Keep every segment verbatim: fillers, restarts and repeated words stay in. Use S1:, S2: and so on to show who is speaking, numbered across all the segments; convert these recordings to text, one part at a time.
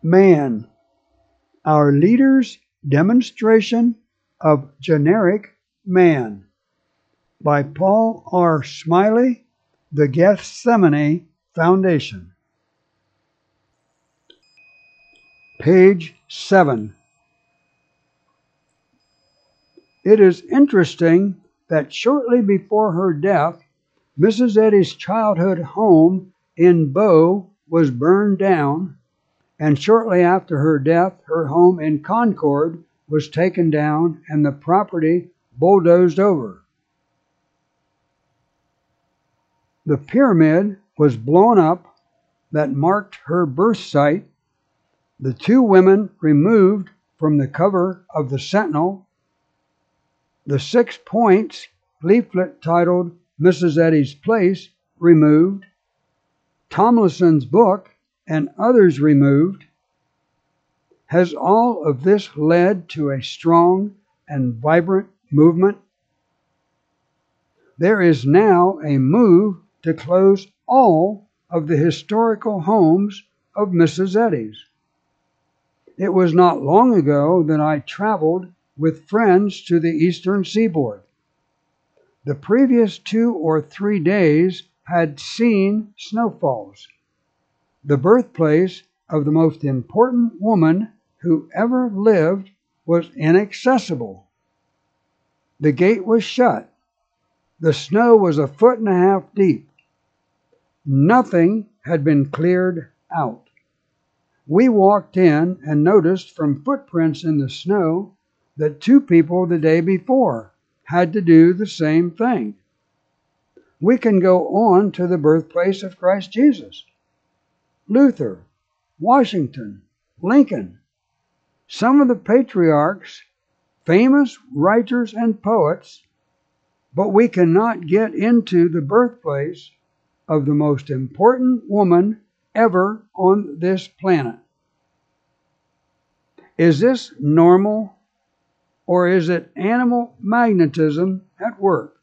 S1: Man, Our Leader's Demonstration of Generic Man by Paul R. Smiley, the Gethsemane Foundation. Page seven. It is interesting that shortly before her death, Missus Eddy's childhood home in Bow was burned down, and shortly after her death, her home in Concord was taken down and the property bulldozed over. The pyramid was blown up that marked her birth site, the two women removed from the cover of the Sentinel, the six points leaflet titled Missus Eddy's Place removed, Tomlinson's book and others removed. Has all of this led to a strong and vibrant movement? There is now a move to close all of the historical homes of Missus Eddy's. It was not long ago that I traveled with friends to the eastern seaboard. The previous two or three days had seen snowfalls, the birthplace of the most important woman who ever lived was inaccessible. The gate was shut. The snow was a foot and a half deep. Nothing had been cleared out. We walked in and noticed from footprints in the snow that two people the day before had to do the same thing. We can go on to the birthplace of Christ Jesus. Luther, Washington, Lincoln, some of the patriarchs, famous writers and poets, but we cannot get into the birthplace of the most important woman ever on this planet. Is this normal, or is it animal magnetism at work?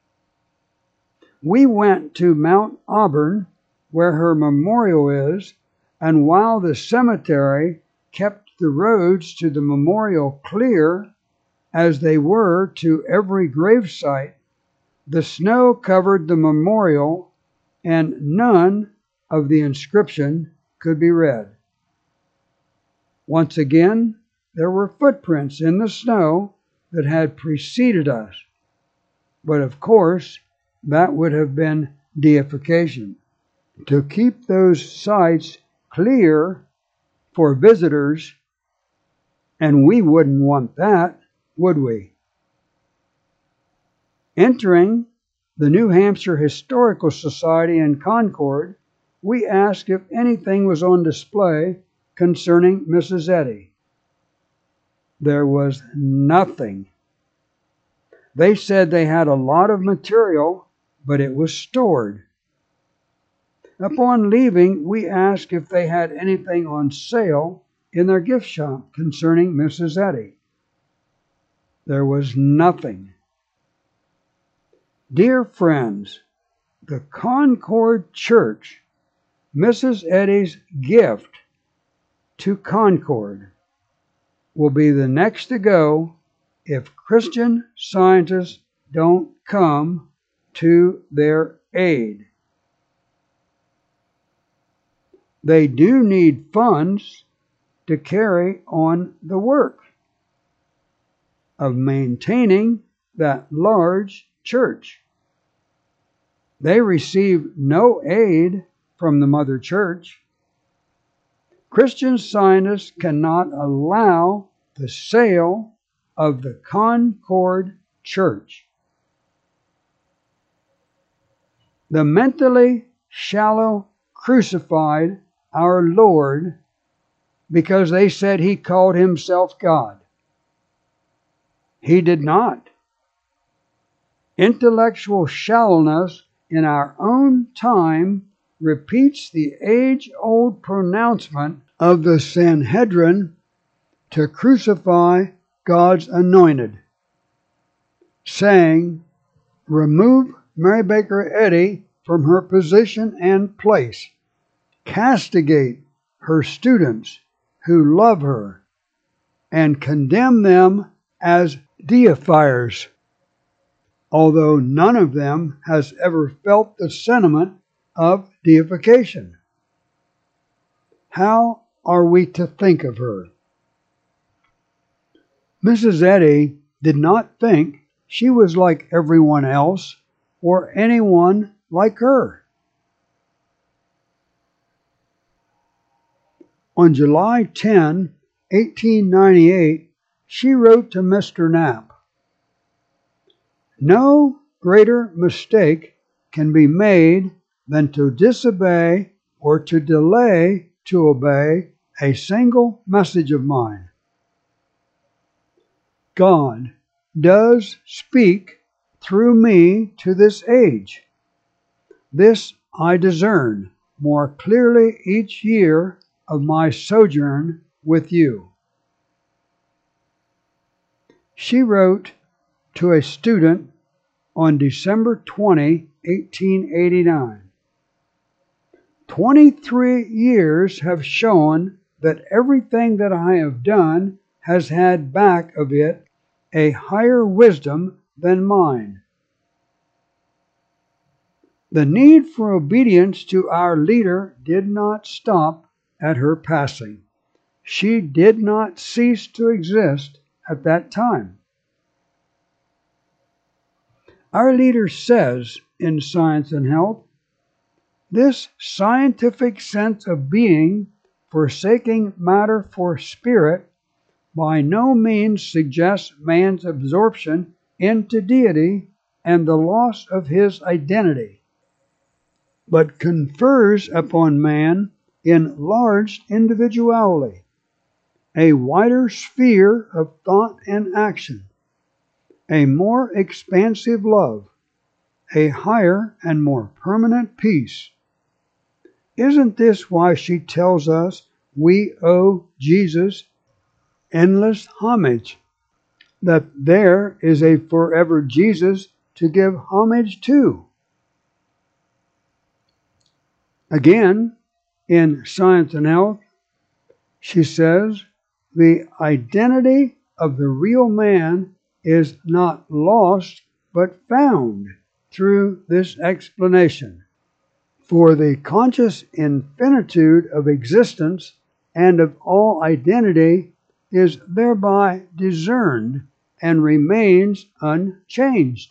S1: We went to Mount Auburn, where her memorial is, and while the cemetery kept the roads to the memorial clear, as they were to every gravesite, the snow covered the memorial and none of the inscription could be read. Once again, there were footprints in the snow that had preceded us. But of course, that would have been deification. To keep those sites clear for visitors, and we wouldn't want that, would we? Entering the New Hampshire Historical Society in Concord, we asked if anything was on display concerning Missus Eddy. There was nothing. They said they had a lot of material, but it was stored. Upon leaving, we asked if they had anything on sale in their gift shop concerning Missus Eddy. There was nothing. Dear friends, the Concord Church, Missus Eddy's gift to Concord, will be the next to go if Christian Scientists don't come to their aid. They do need funds to carry on the work of maintaining that large church. They receive no aid from the Mother Church. Christian Scientists cannot allow the sale of the Concord Church. The mentally shallow crucified our Lord because they said he called himself God. He did not. Intellectual shallowness in our own time repeats the age-old pronouncement of the Sanhedrin to crucify God's anointed, saying, "Remove Mary Baker Eddy from her position and place. Castigate her students who love her and condemn them as deifiers, although none of them has ever felt the sentiment of deification. How are we to think of her? Missus Eddy did not think she was like everyone else or anyone like her. On July tenth, eighteen ninety-eight, she wrote to Mister Knapp, "No greater mistake can be made than to disobey or to delay to obey a single message of mine. God does speak through me to this age. This I discern more clearly each year of my sojourn with you." She wrote to a student on December twentieth, eighteen eighty-nine. Twenty-three years have shown that everything that I have done has had back of it a higher wisdom than mine. The need for obedience to our leader did not stop at her passing. She did not cease to exist at that time. Our leader says in Science and Health, "This scientific sense of being, forsaking matter for spirit, by no means suggests man's absorption into deity and the loss of his identity, but confers upon man enlarged individuality, a wider sphere of thought and action, a more expansive love, a higher and more permanent peace. Isn't this why she tells us we owe Jesus endless homage, that there is a forever Jesus to give homage to?" Again, in Science and Health, she says, "The identity of the real man is not lost but found through this explanation. For the conscious infinitude of existence and of all identity is thereby discerned and remains unchanged."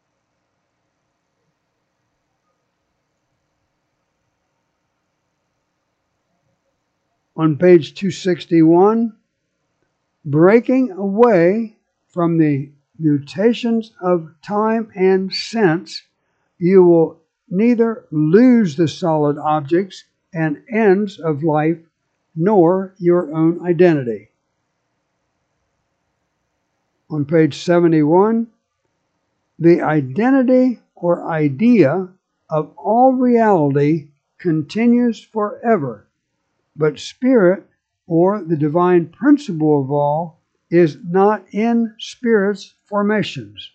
S1: On page two sixty-one, breaking away from the mutations of time and sense, you will neither lose the solid objects and ends of life nor your own identity. On page seventy-one, the identity or idea of all reality continues forever, but spirit, or the divine principle of all, is not in spirit's formations.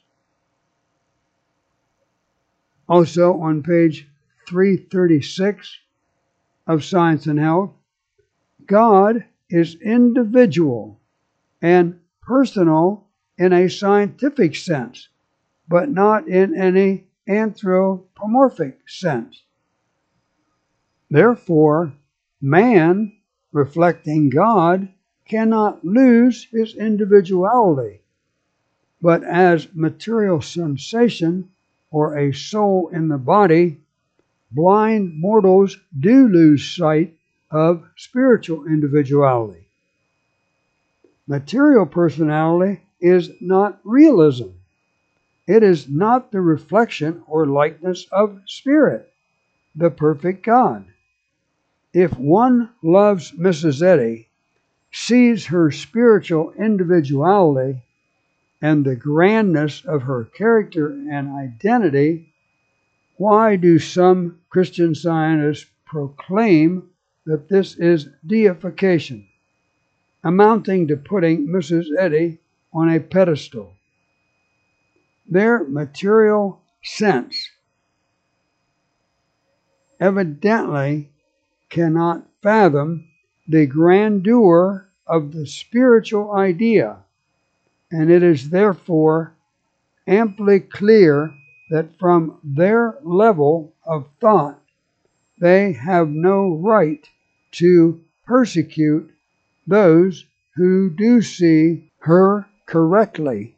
S1: Also on page three thirty-six of Science and Health, God is individual and personal in a scientific sense, but not in any anthropomorphic sense. Therefore, man, reflecting God, cannot lose his individuality, but as material sensation or a soul in the body, blind mortals do lose sight of spiritual individuality. Material personality is not realism. It is not the reflection or likeness of Spirit, the perfect God. If one loves Missus Eddy, sees her spiritual individuality and the grandness of her character and identity, why do some Christian Scientists proclaim that this is deification, amounting to putting Missus Eddy on a pedestal? Their material sense evidently cannot fathom the grandeur of the spiritual idea, and it is therefore amply clear that from their level of thought they have no right to persecute those who do see her correctly.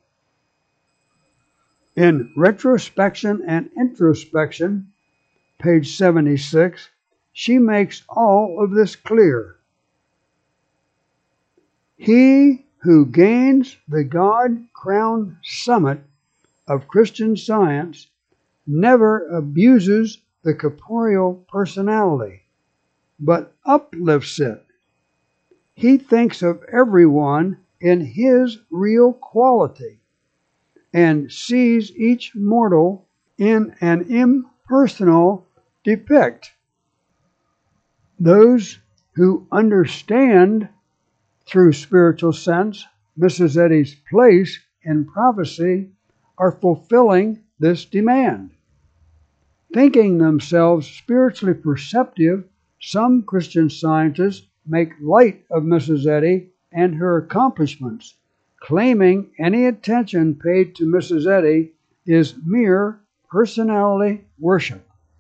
S1: In Retrospection and Introspection, page seventy-six, she makes all of this clear. He who gains the God-crowned summit of Christian Science never abuses the corporeal personality, but uplifts it. He thinks of everyone in his real quality and sees each mortal in an impersonal depict. Those who understand through spiritual sense Missus Eddy's place in prophecy are fulfilling this demand. Thinking themselves spiritually perceptive, some Christian scientists make light of Missus Eddy and her accomplishments, claiming any attention paid to Missus Eddy is mere personality worship.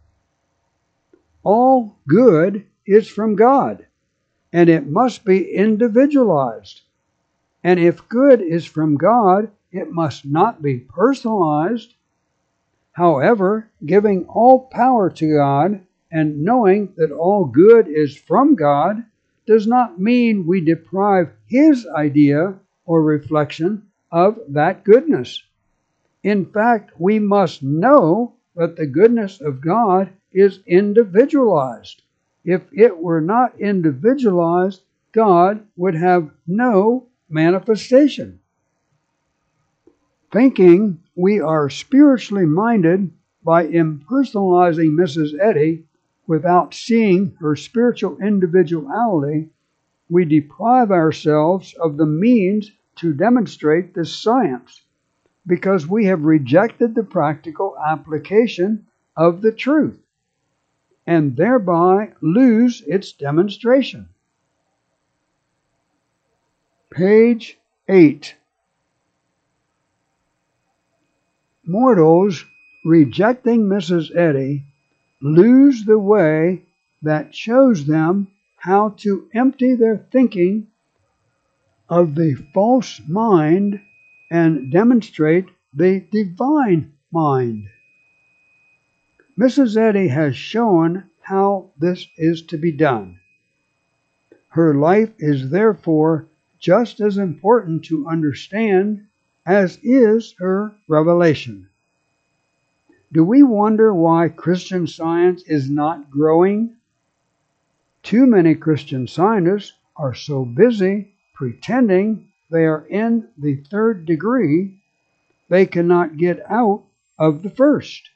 S1: All good is from God, and it must be individualized. And if good is from God, it must not be personalized. However, giving all power to God and knowing that all good is from God does not mean we deprive His idea or reflection of that goodness. In fact, we must know that the goodness of God is individualized. If it were not individualized, God would have no manifestation. Thinking we are spiritually minded by impersonalizing Missus Eddy without seeing her spiritual individuality, we deprive ourselves of the means to demonstrate this science, because we have rejected the practical application of the truth, and thereby lose its demonstration. Page eight. Mortals rejecting Missus Eddy lose the way that shows them how to empty their thinking of the false mind and demonstrate the divine mind. Missus Eddy has shown how this is to be done. Her life is therefore just as important to understand as is her revelation. Do we wonder why Christian Science is not growing? Too many Christian scientists are so busy pretending they are in the third degree, they cannot get out of the first.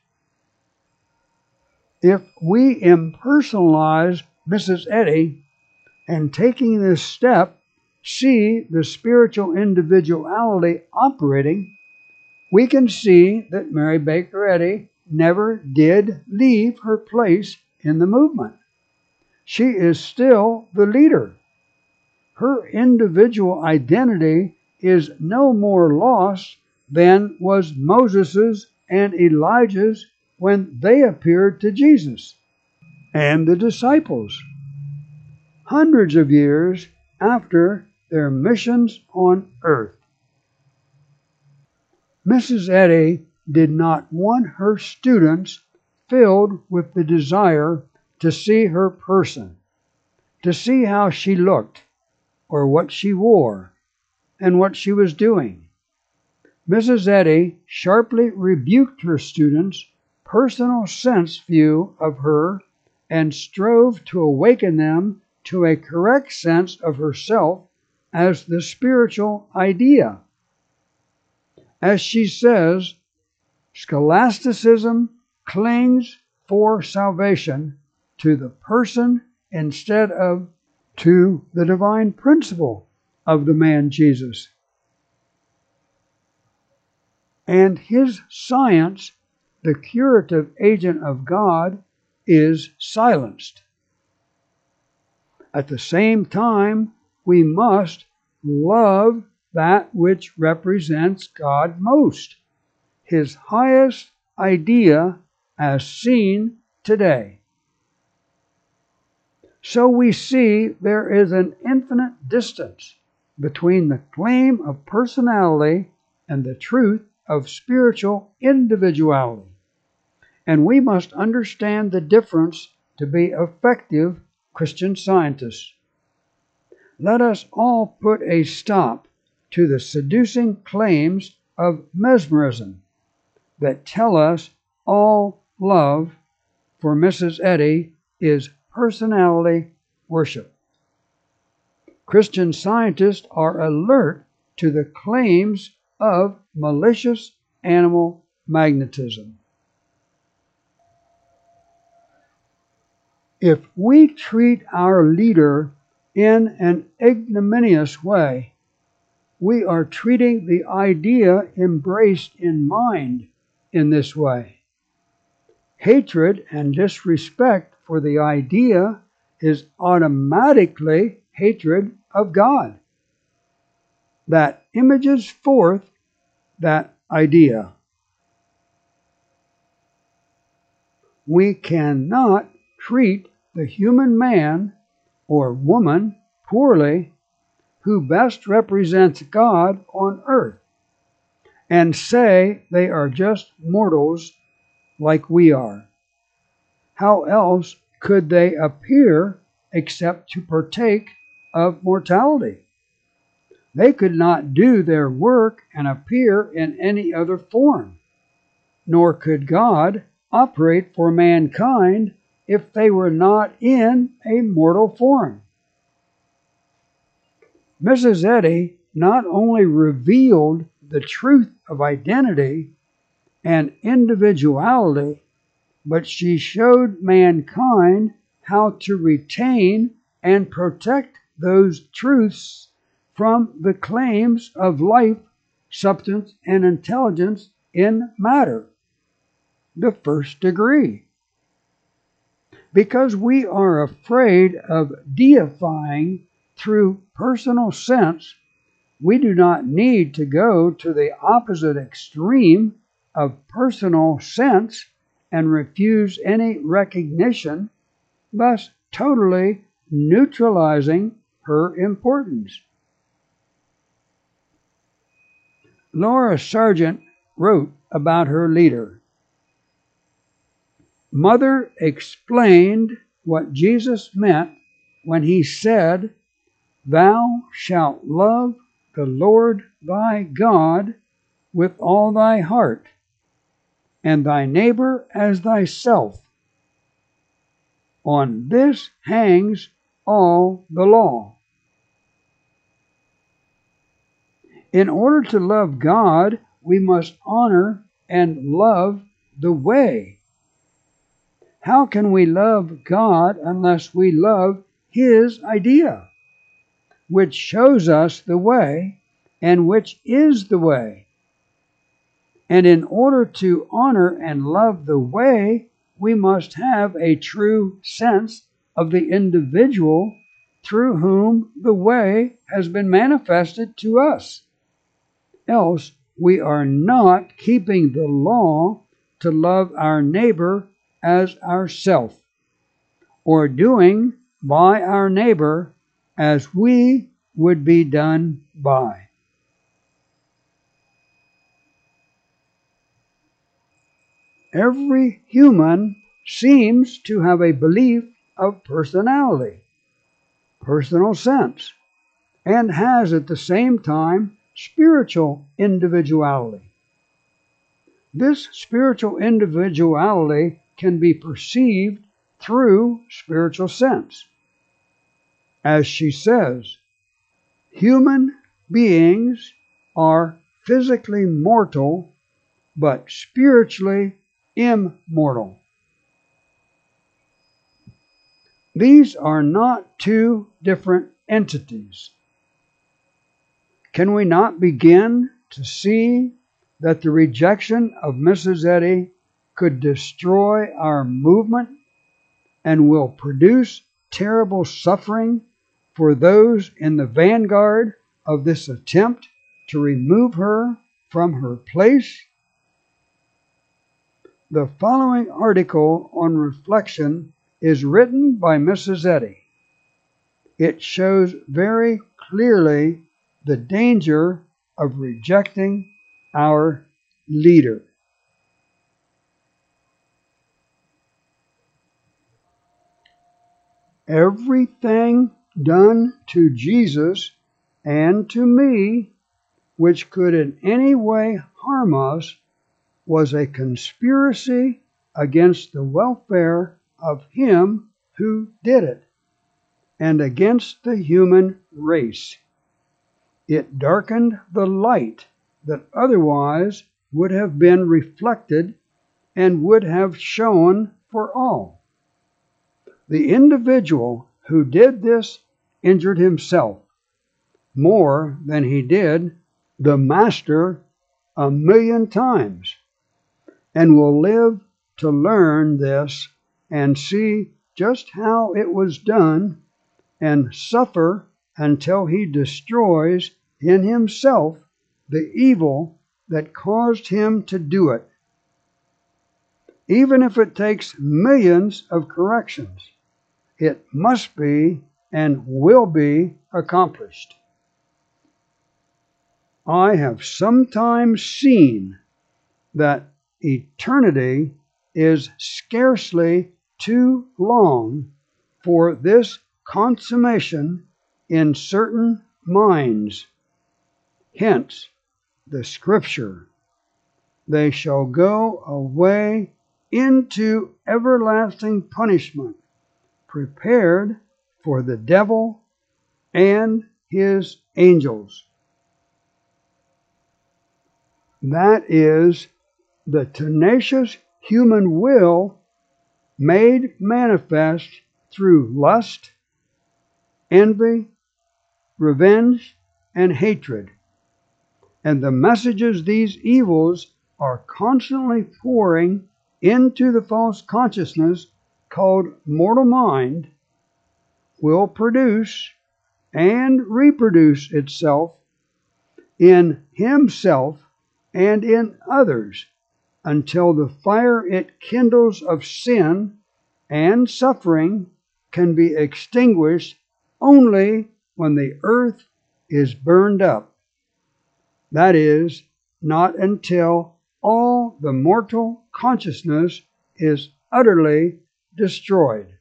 S1: If we impersonalize Missus Eddy and taking this step see the spiritual individuality operating, we can see that Mary Baker Eddy never did leave her place in the movement. She is still the leader. Her individual identity is no more lost than was Moses's and Elijah's when they appeared to Jesus and the disciples, hundreds of years after their missions on earth. Missus Eddy did not want her students filled with the desire to see her person, to see how she looked, or what she wore, and what she was doing. Missus Eddy sharply rebuked her students' personal sense view of her and strove to awaken them to a correct sense of herself as the spiritual idea. As she says, scholasticism clings for salvation to the person instead of to the divine principle of the man Jesus. And his science, the curative agent of God, is silenced. At the same time, we must love that which represents God most, His highest idea as seen today. So we see there is an infinite distance between the claim of personality and the truth of spiritual individuality. And we must understand the difference to be effective Christian Scientists. Let us all put a stop to the seducing claims of mesmerism that tell us all love for Missus Eddy is personality worship. Christian Scientists are alert to the claims of malicious animal magnetism. If we treat our leader in an ignominious way, we are treating the idea embraced in mind in this way. Hatred and disrespect for the idea is automatically hatred of God that images forth that idea. We cannot treat the human man or woman poorly who best represents God on earth and say they are just mortals like we are. How else could they appear except to partake of mortality? They could not do their work and appear in any other form, nor could God operate for mankind if they were not in a mortal form. Missus Eddy not only revealed the truth of identity and individuality, but she showed mankind how to retain and protect those truths from the claims of life, substance, and intelligence in matter, the first degree. Because we are afraid of deifying through personal sense, we do not need to go to the opposite extreme of personal sense and refuse any recognition, thus totally neutralizing her importance. Laura Sargent wrote about her leader. Mother explained what Jesus meant when he said, "Thou shalt love the Lord thy God with all thy heart, and thy neighbor as thyself. On this hangs all the law." In order to love God, we must honor and love the way. How can we love God unless we love His idea, which shows us the way and which is the way? And in order to honor and love the way, we must have a true sense of the individual through whom the way has been manifested to us. Else we are not keeping the law to love our neighbor as ourself, or doing by our neighbor as we would be done by. Every human seems to have a belief of personality, personal sense, and has at the same time spiritual individuality. This spiritual individuality can be perceived through spiritual sense. As she says, human beings are physically mortal, but spiritually immortal. These are not two different entities. Can we not begin to see that the rejection of Missus Eddy could destroy our movement and will produce terrible suffering for those in the vanguard of this attempt to remove her from her place? The following article on reflection is written by Missus Eddy. It shows very clearly the danger of rejecting our leader. Everything done to Jesus and to me which could in any way harm us was a conspiracy against the welfare of him who did it, and against the human race. It darkened the light that otherwise would have been reflected and would have shone for all. The individual who did this injured himself more than he did the Master a million times, and will live to learn this and see just how it was done and suffer until he destroys in himself the evil that caused him to do it, even if it takes millions of corrections. It must be and will be accomplished. I have sometimes seen that eternity is scarcely too long for this consummation in certain minds. Hence the scripture, they shall go away into everlasting punishment, prepared for the devil and his angels. That is the tenacious human will made manifest through lust, envy, revenge, and hatred. And the messages these evils are constantly pouring into the false consciousness called mortal mind will produce and reproduce itself in himself and in others until the fire it kindles of sin and suffering can be extinguished only when the earth is burned up. That is, not until all the mortal consciousness is utterly destroyed.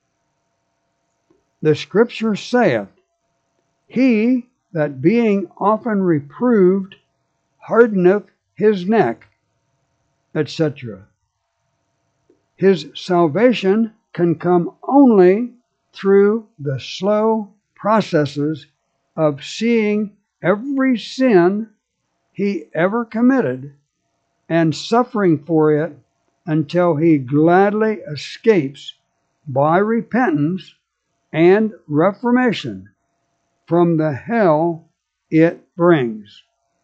S1: The Scripture saith, He that being often reproved hardeneth his neck, et cetera. His salvation can come only through the slow processes of seeing every sin he ever committed and suffering for it until he gladly escapes by repentance and reformation from the hell it brings.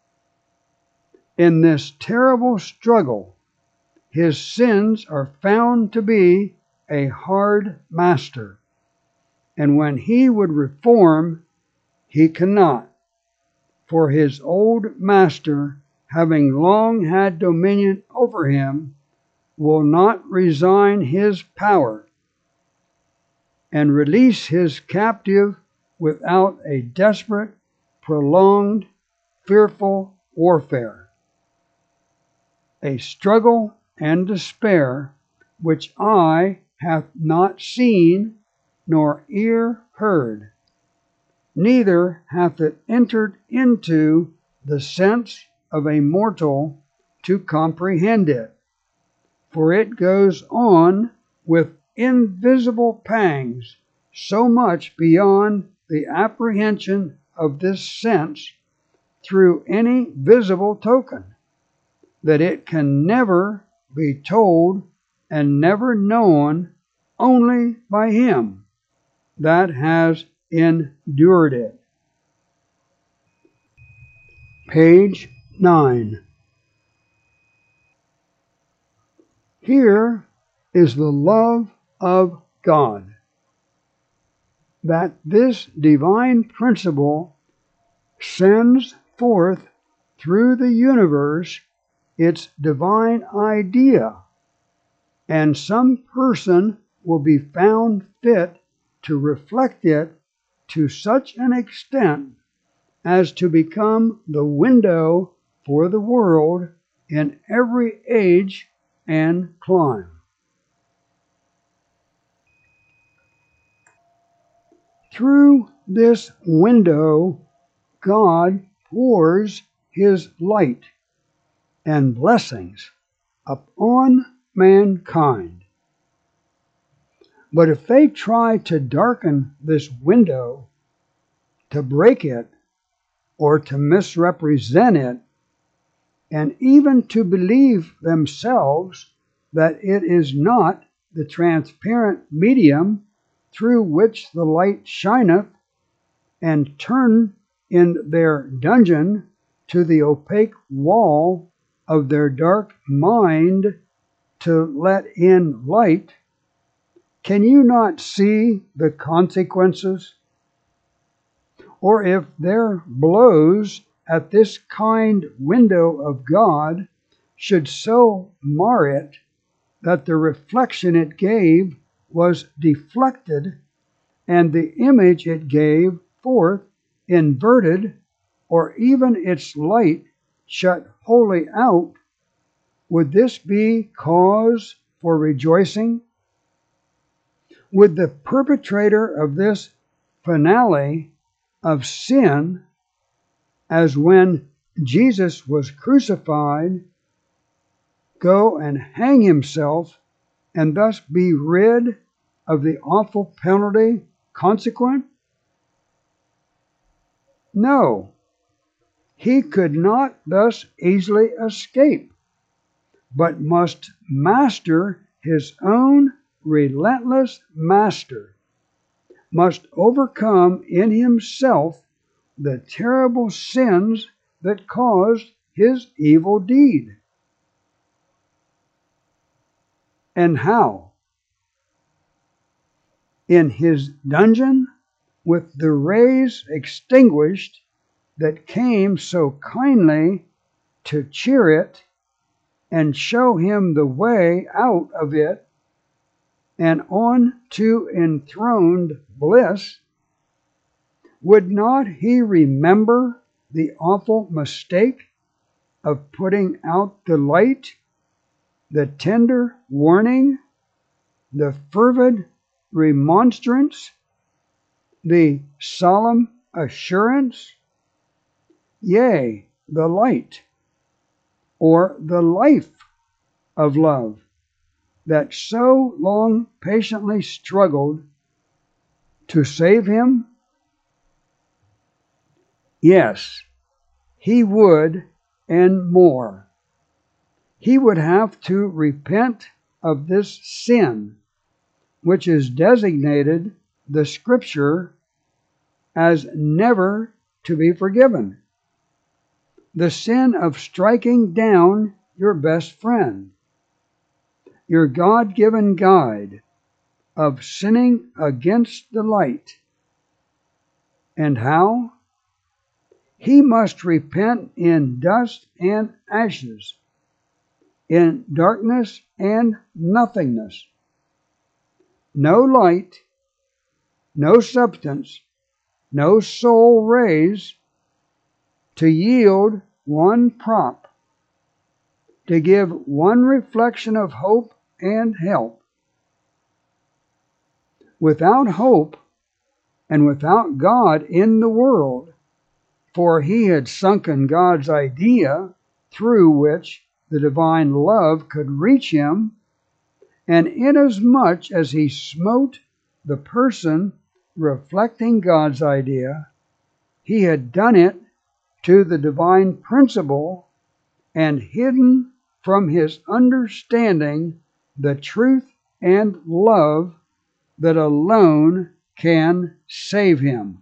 S1: In this terrible struggle, his sins are found to be a hard master, and when he would reform, he cannot, for his old master, having long had dominion over him, will not resign his power and release his captive without a desperate, prolonged, fearful warfare, a struggle and despair which eye hath not seen nor ear heard, neither hath it entered into the sense of a mortal to comprehend it, for it goes on with invisible pangs so much beyond the apprehension of this sense through any visible token, that it can never be told and never known only by him that has endured it. Page nine. Here is the love of God. that this divine principle sends forth through the universe its divine idea, and some person will be found fit to reflect it to such an extent as to become the window for the world in every age and clime. Through this window, God pours His light and blessings upon mankind. But if they try to darken this window, to break it, or to misrepresent it, and even to believe themselves that it is not the transparent medium through which the light shineth, and turn in their dungeon to the opaque wall of their dark mind to let in light, can you not see the consequences? Or if their blows at this kind window of God should so mar it that the reflection it gave was deflected, and the image it gave forth inverted, or even its light shut wholly out, would this be cause for rejoicing? Would the perpetrator of this finale of sin, as when Jesus was crucified, go and hang himself and thus be rid of the awful penalty consequent? No, he could not thus easily escape, but must master his own relentless master, must overcome in himself the terrible sins that caused his evil deed. And how? In his dungeon, with the rays extinguished that came so kindly to cheer it and show him the way out of it and on to enthroned bliss, would not he remember the awful mistake of putting out the light, the tender warning, the fervid remonstrance, the solemn assurance, yea, the light, or the life of love that so long patiently struggled to save him? Yes, he would, and more. He would have to repent of this sin, which is designated the Scripture as never to be forgiven. The sin of striking down your best friend, your God-given guide, of sinning against the light. And how? He must repent in dust and ashes, in darkness and nothingness. No light, no substance, no soul rays to yield one prop, to give one reflection of hope and help. Without hope and without God in the world, for he had sunken God's idea through which the divine love could reach him, and inasmuch as he smote the person reflecting God's idea, he had done it to the divine principle and hidden from his understanding the truth and love that alone can save him.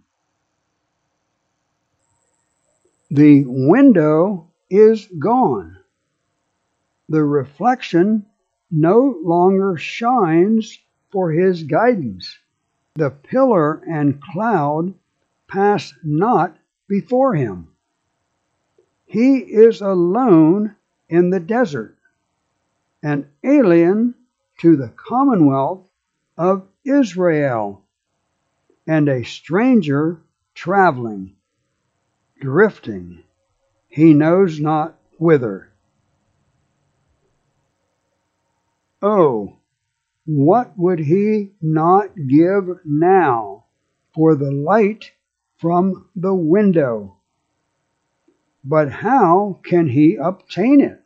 S1: The window is gone. The reflection no longer shines for his guidance. The pillar and cloud pass not before him. He is alone in the desert, an alien to the commonwealth of Israel, and a stranger traveling, drifting, he knows not whither. Oh, what would he not give now for the light from the window? But how can he obtain it?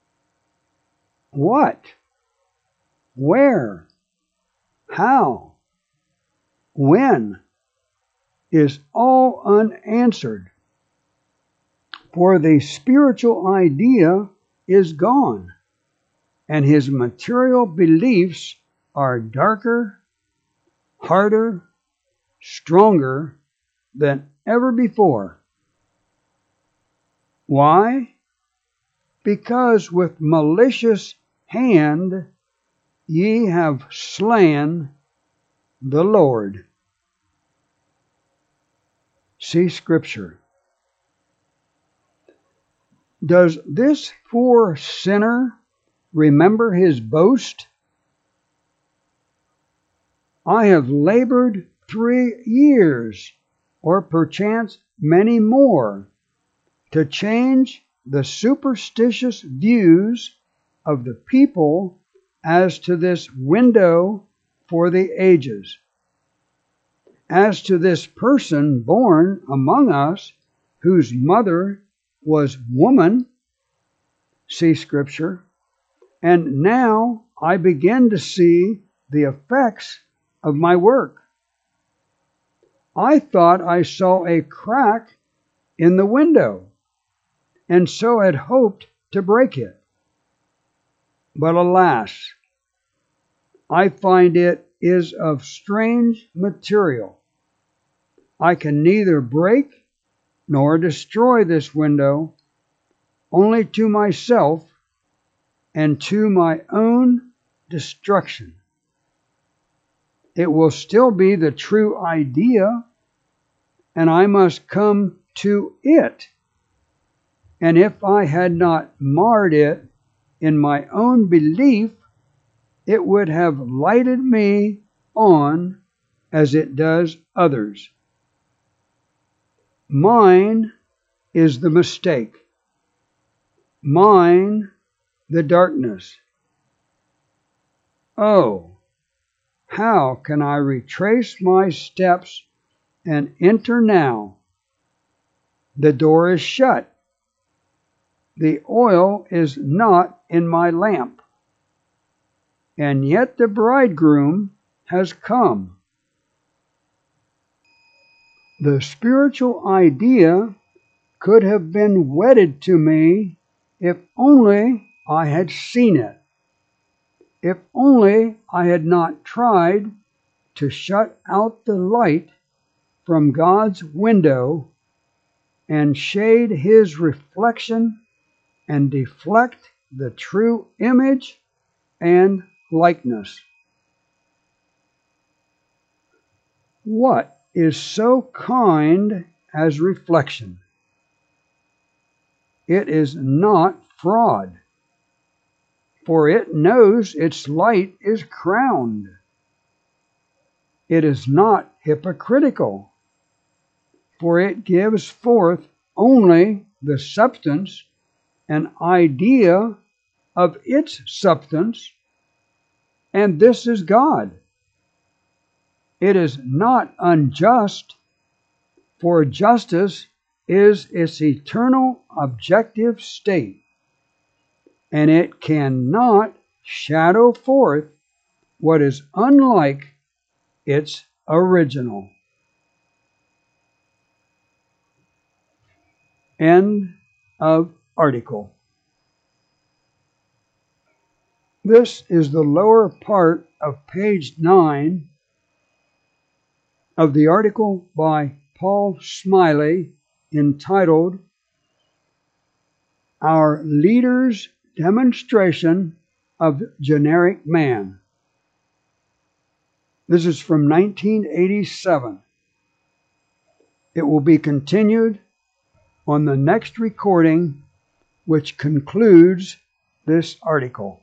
S1: What? Where? How? When? Is all unanswered. For the spiritual idea is gone, and his material beliefs are darker, harder, stronger than ever before. Why? Because with malicious hand ye have slain the Lord. See Scripture. Does this poor sinner remember his boast? I have labored three years, or perchance many more, to change the superstitious views of the people as to this window for the ages, as to this person born among us, whose mother was woman. See Scripture. And now I begin to see the effects of my work. I thought I saw a crack in the window, and so had hoped to break it. But alas, I find it is of strange material. I can neither break nor destroy this window, only to myself and to my own destruction. It will still be the true idea, and I must come to it. And if I had not marred it in my own belief, it would have lighted me on as it does others. Mine is the mistake. Mine the darkness. Oh, how can I retrace my steps and enter now? The door is shut. The oil is not in my lamp. And yet the bridegroom has come. The spiritual idea could have been wedded to me if only I had seen it. If only I had not tried to shut out the light from God's window and shade his reflection and deflect the true image and likeness. What is so kind as reflection? It is not fraud, for it knows its light is crowned. It is not hypocritical, for it gives forth only the substance and idea of its substance, and this is God. It is not unjust, for justice is its eternal objective state, and it cannot shadow forth what is unlike its original. End of article. This is the lower part of page nine of the article by Paul Smiley entitled Our Leader's Demonstration of Generic Man. This is from nineteen eighty-seven. It will be continued on the next recording, which concludes this article.